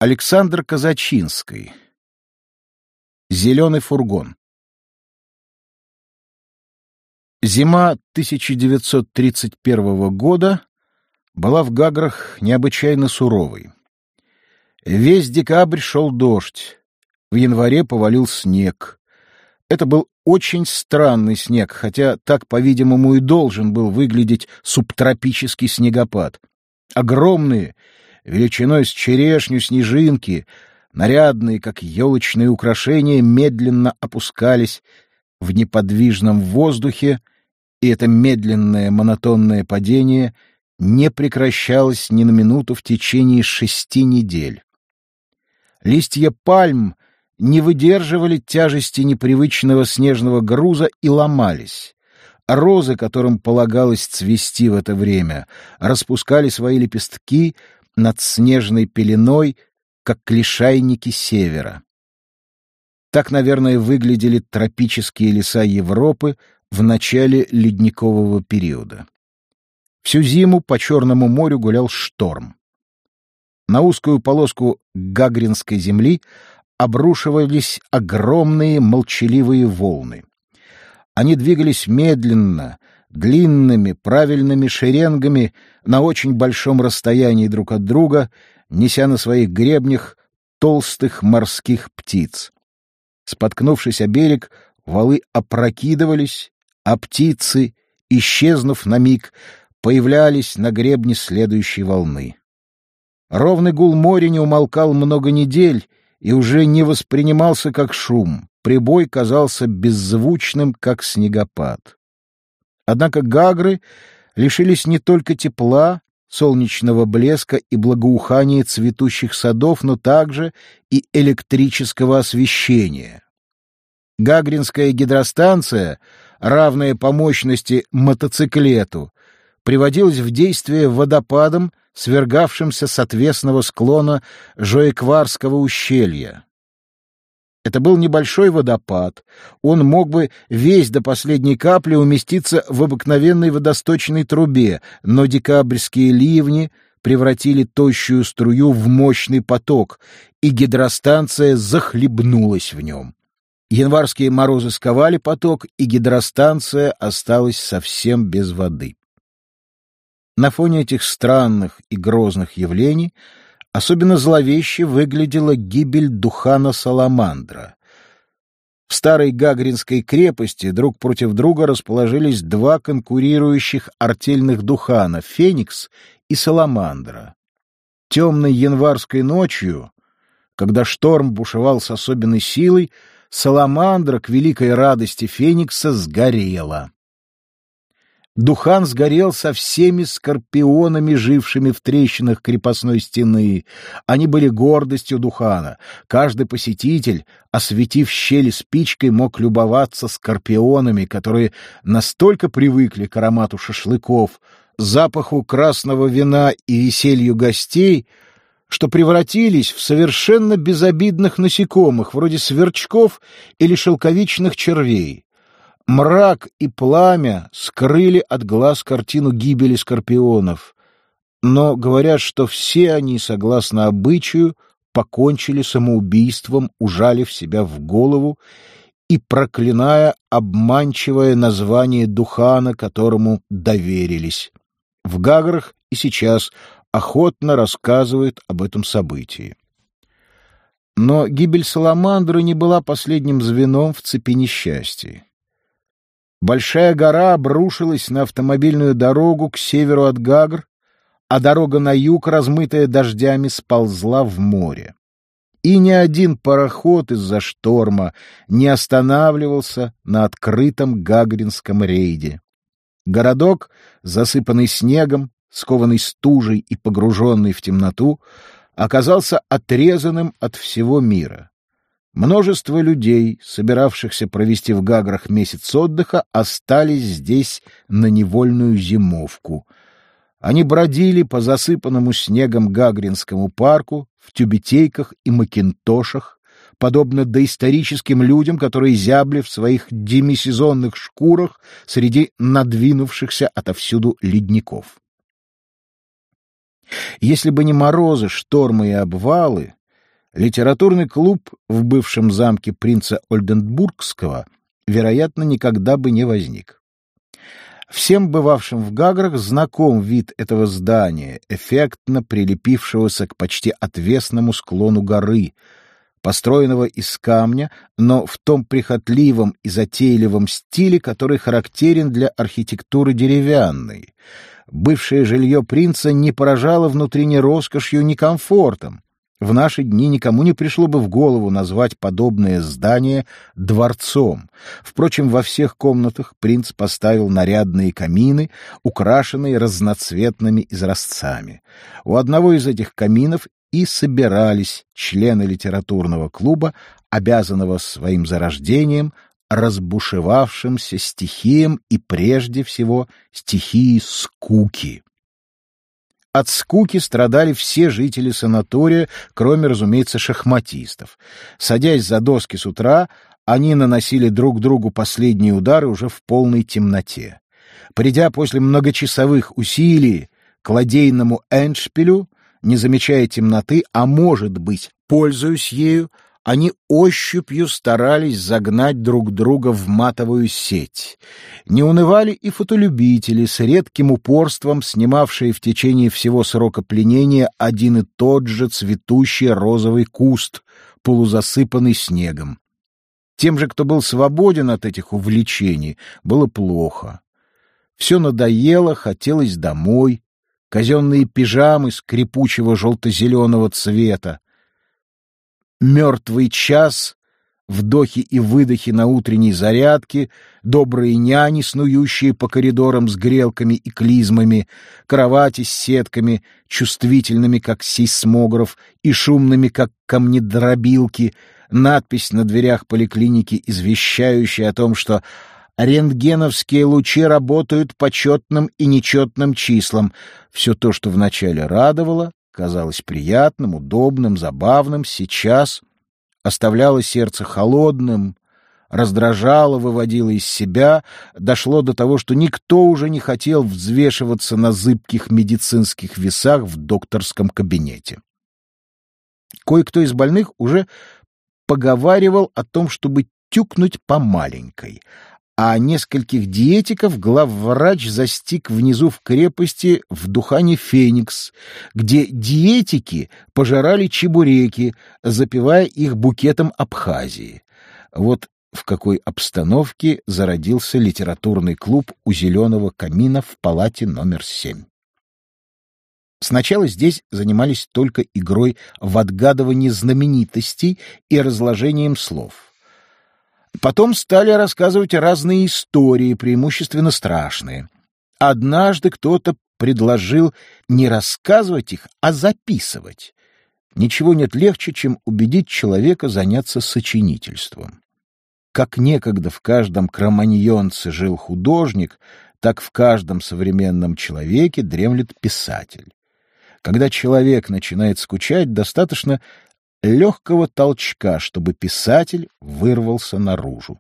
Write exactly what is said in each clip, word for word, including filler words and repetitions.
Александр Казачинский. Зеленый фургон. Зима тысяча девятьсот тридцать первого года была в Гаграх необычайно суровой. Весь декабрь шел дождь, в январе повалил снег. Это был очень странный снег, хотя так, по-видимому, и должен был выглядеть субтропический снегопад. Огромные, величиной с черешню снежинки, нарядные, как елочные украшения, медленно опускались в неподвижном воздухе, и это медленное монотонное падение не прекращалось ни на минуту в течение шести недель. Листья пальм не выдерживали тяжести непривычного снежного груза и ломались. Розы, которым полагалось цвести в это время, распускали свои лепестки над снежной пеленой, как лишайники севера. Так, наверное, выглядели тропические леса Европы в начале ледникового периода. Всю зиму по Черному морю гулял шторм. На узкую полоску Гагринской земли обрушивались огромные молчаливые волны. Они двигались медленно, длинными, правильными шеренгами на очень большом расстоянии друг от друга, неся на своих гребнях толстых морских птиц. Споткнувшись о берег, валы опрокидывались, а птицы, исчезнув на миг, появлялись на гребне следующей волны. Ровный гул моря не умолкал много недель и уже не воспринимался как шум. Прибой казался беззвучным, как снегопад. Однако Гагры лишились не только тепла, солнечного блеска и благоухания цветущих садов, но также и электрического освещения. Гагринская гидростанция, равная по мощности мотоциклету, приводилась в действие водопадом, свергавшимся с отвесного склона Жоекварского ущелья. Это был небольшой водопад, он мог бы весь до последней капли уместиться в обыкновенной водосточной трубе, но декабрьские ливни превратили тощую струю в мощный поток, и гидростанция захлебнулась в нем. Январские морозы сковали поток, и гидростанция осталась совсем без воды. На фоне этих странных и грозных явлений особенно зловеще выглядела гибель Духана Саламандра. В старой Гагринской крепости друг против друга расположились два конкурирующих артельных Духана — Феникс и Саламандра. Темной январской ночью, когда шторм бушевал с особенной силой, Саламандра, к великой радости Феникса, сгорела. Духан сгорел со всеми скорпионами, жившими в трещинах крепостной стены. Они были гордостью Духана. Каждый посетитель, осветив щели спичкой, мог любоваться скорпионами, которые настолько привыкли к аромату шашлыков, запаху красного вина и веселью гостей, что превратились в совершенно безобидных насекомых, вроде сверчков или шелковичных червей. Мрак и пламя скрыли от глаз картину гибели скорпионов, но говорят, что все они, согласно обычаю, покончили самоубийством, ужалив себя в голову и проклиная обманчивое название Духана, которому доверились. В Гаграх и сейчас охотно рассказывают об этом событии. Но гибель Саламандры не была последним звеном в цепи несчастий. Большая гора обрушилась на автомобильную дорогу к северу от Гагр, а дорога на юг, размытая дождями, сползла в море. И ни один пароход из-за шторма не останавливался на открытом Гагринском рейде. Городок, засыпанный снегом, скованный стужей и погруженный в темноту, оказался отрезанным от всего мира. Множество людей, собиравшихся провести в Гаграх месяц отдыха, остались здесь на невольную зимовку. Они бродили по засыпанному снегом Гагринскому парку в тюбетейках и макинтошах, подобно доисторическим людям, которые зябли в своих демисезонных шкурах среди надвинувшихся отовсюду ледников. Если бы не морозы, штормы и обвалы, Литературный клуб в бывшем замке принца Ольденбургского, вероятно, никогда бы не возник. Всем бывавшим в Гаграх знаком вид этого здания, эффектно прилепившегося к почти отвесному склону горы, построенного из камня, но в том прихотливом и затейливом стиле, который характерен для архитектуры деревянной. Бывшее жилье принца не поражало внутренней роскошью, ни комфортом. В наши дни никому не пришло бы в голову назвать подобное здание дворцом. Впрочем, во всех комнатах принц поставил нарядные камины, украшенные разноцветными изразцами. У одного из этих каминов и собирались члены литературного клуба, обязанного своим зарождением разбушевавшимся стихиям и прежде всего стихией скуки. От скуки страдали все жители санатория, кроме, разумеется, шахматистов. Садясь за доски с утра, они наносили друг другу последние удары уже в полной темноте. Придя после многочасовых усилий к ладейному эндшпилю, не замечая темноты, а, может быть, пользуясь ею, они ощупью старались загнать друг друга в матовую сеть. Не унывали и фотолюбители, с редким упорством снимавшие в течение всего срока пленения один и тот же цветущий розовый куст, полузасыпанный снегом. Тем же, кто был свободен от этих увлечений, было плохо. Все надоело, хотелось домой, казенные пижамы скрипучего желто-зеленого цвета, мертвый час, вдохи и выдохи на утренней зарядке, добрые няни, снующие по коридорам с грелками и клизмами, кровати с сетками, чувствительными, как сейсмограф, и шумными, как камнедробилки, надпись на дверях поликлиники, извещающая о том, что рентгеновские лучи работают по четным и нечетным числам. Все то, что вначале радовало, казалось приятным, удобным, забавным, сейчас оставляло сердце холодным, раздражало, выводило из себя, дошло до того, что никто уже не хотел взвешиваться на зыбких медицинских весах в докторском кабинете. Кое-кто из больных уже поговаривал о том, чтобы тюкнуть по маленькой, а нескольких диетиков главврач застиг внизу в крепости в Духане Феникс, где диетики пожирали чебуреки, запивая их букетом Абхазии. Вот в какой обстановке зародился литературный клуб у зеленого камина в палате номер семь. Сначала здесь занимались только игрой в отгадывание знаменитостей и разложением слов. Потом стали рассказывать разные истории, преимущественно страшные. Однажды кто-то предложил не рассказывать их, а записывать. Ничего нет легче, чем убедить человека заняться сочинительством. Как некогда в каждом кроманьонце жил художник, так в каждом современном человеке дремлет писатель. Когда человек начинает скучать, достаточно легкого толчка, чтобы писатель вырвался наружу.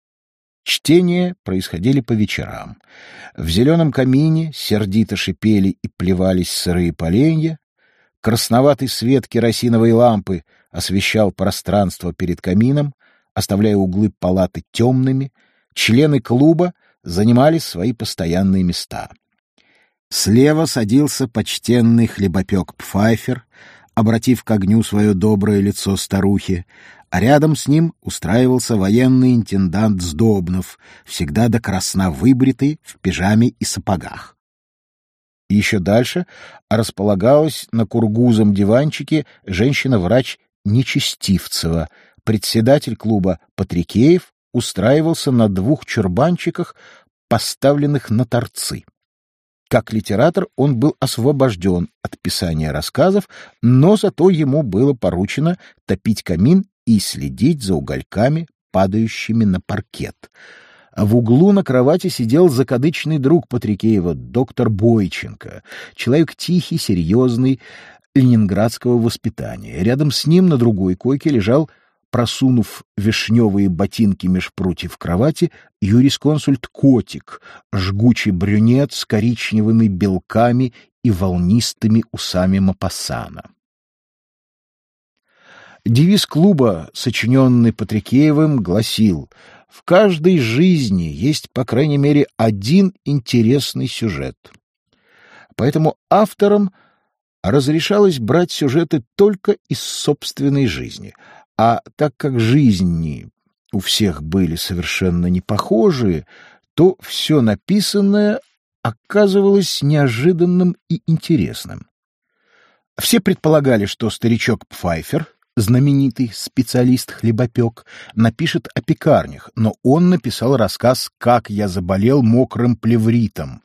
Чтения происходили по вечерам. В зеленом камине сердито шипели и плевались сырые поленья. Красноватый свет керосиновой лампы освещал пространство перед камином, оставляя углы палаты темными. Члены клуба занимали свои постоянные места. Слева садился почтенный хлебопек Пфайфер, обратив к огню свое доброе лицо старухи, а рядом с ним устраивался военный интендант Сдобнов, всегда до красна выбритый, в пижаме и сапогах. И еще дальше располагалась на кургузом диванчике женщина-врач Нечестивцева. Председатель клуба Патрикеев устраивался на двух чурбанчиках, поставленных на торцы. Как литератор он был освобожден от писания рассказов, но зато ему было поручено топить камин и следить за угольками, падающими на паркет. В углу на кровати сидел закадычный друг Патрикеева, доктор Бойченко, человек тихий, серьезный, ленинградского воспитания. Рядом с ним на другой койке лежал, просунув вишневые ботинки меж прутьев кровати, юрисконсульт Котик, жгучий брюнет с коричневыми белками и волнистыми усами Мопассана. Девиз клуба, сочиненный Патрикеевым, гласил: «В каждой жизни есть, по крайней мере, один интересный сюжет». Поэтому авторам разрешалось брать сюжеты только из собственной жизни, а так как жизни у всех были совершенно не похожие, то все написанное оказывалось неожиданным и интересным. Все предполагали, что старичок Пфайфер, знаменитый специалист-хлебопек, напишет о пекарнях, но он написал рассказ «Как я заболел мокрым плевритом».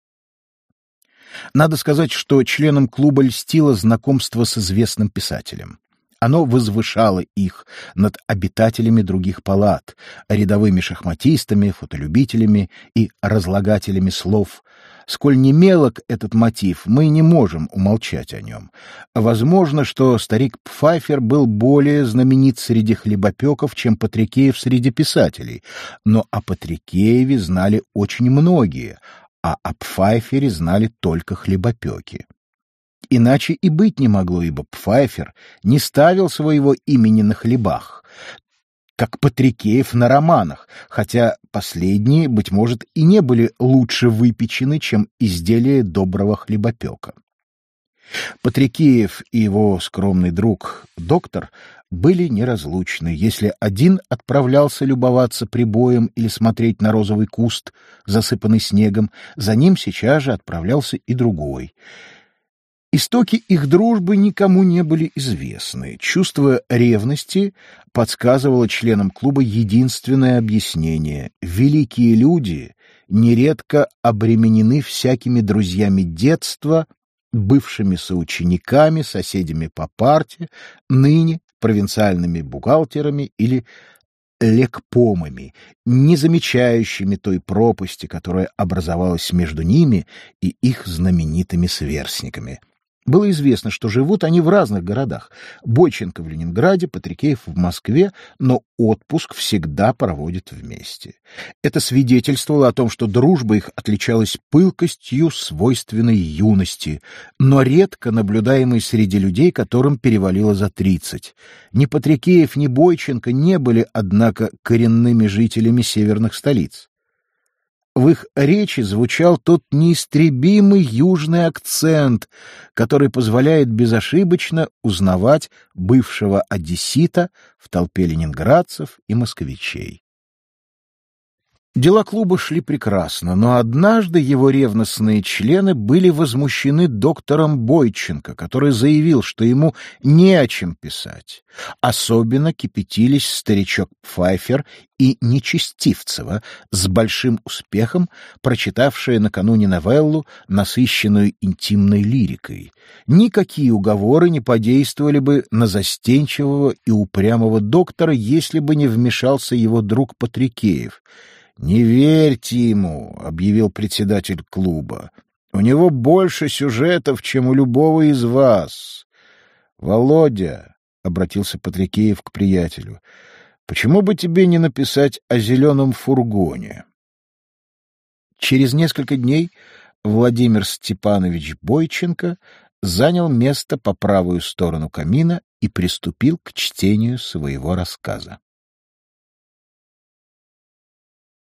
Надо сказать, что членам клуба льстило знакомство с известным писателем. Оно возвышало их над обитателями других палат, рядовыми шахматистами, фотолюбителями и разлагателями слов. Сколь не мелок этот мотив, мы не можем умолчать о нем. Возможно, что старик Пфайфер был более знаменит среди хлебопеков, чем Патрикеев среди писателей, но о Патрикееве знали очень многие, а о Пфайфере знали только хлебопеки. Иначе и быть не могло, ибо Пфайфер не ставил своего имени на хлебах, как Патрикеев на романах, хотя последние, быть может, и не были лучше выпечены, чем изделия доброго хлебопека. Патрикеев и его скромный друг, доктор, были неразлучны. Если один отправлялся любоваться прибоем или смотреть на розовый куст, засыпанный снегом, за ним сейчас же отправлялся и другой. Истоки их дружбы никому не были известны. Чувство ревности подсказывало членам клуба единственное объяснение: великие люди нередко обременены всякими друзьями детства, бывшими соучениками, соседями по парте, ныне провинциальными бухгалтерами или лекпомами, не замечающими той пропасти, которая образовалась между ними и их знаменитыми сверстниками. Было известно, что живут они в разных городах. Бойченко в Ленинграде, Патрикеев в Москве, но отпуск всегда проводят вместе. Это свидетельствовало о том, что дружба их отличалась пылкостью, свойственной юности, но редко наблюдаемой среди людей, которым перевалило за тридцать. Ни Патрикеев, ни Бойченко не были, однако, коренными жителями северных столиц. В их речи звучал тот неистребимый южный акцент, который позволяет безошибочно узнавать бывшего одессита в толпе ленинградцев и москвичей. Дела клуба шли прекрасно, но однажды его ревностные члены были возмущены доктором Бойченко, который заявил, что ему не о чем писать. Особенно кипятились старичок Пфайфер и Нечестивцева, с большим успехом прочитавшая накануне новеллу, насыщенную интимной лирикой. Никакие уговоры не подействовали бы на застенчивого и упрямого доктора, если бы не вмешался его друг Патрикеев. «Не верьте ему», — объявил председатель клуба. «У него больше сюжетов, чем у любого из вас». «Володя», — обратился Патрикеев к приятелю, — «почему бы тебе не написать о зеленом фургоне?» Через несколько дней Владимир Степанович Бойченко занял место по правую сторону камина и приступил к чтению своего рассказа.